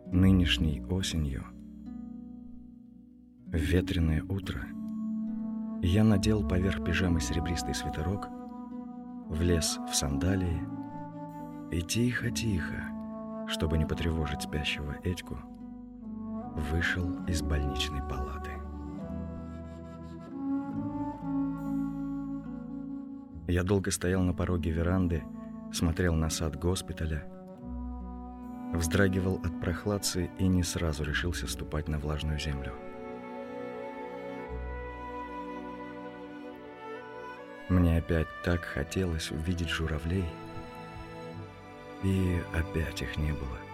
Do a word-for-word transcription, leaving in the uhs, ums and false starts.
Нынешней осенью, в ветреное утро, я надел поверх пижамы серебристый свитерок, влез в сандалии и тихо-тихо, чтобы не потревожить спящего Этьку, вышел из больничной палаты. Я долго стоял на пороге веранды, смотрел на сад госпиталя, вздрагивал от прохладцы и не сразу решился ступать на влажную землю. Мне опять так хотелось увидеть журавлей, и опять их не было.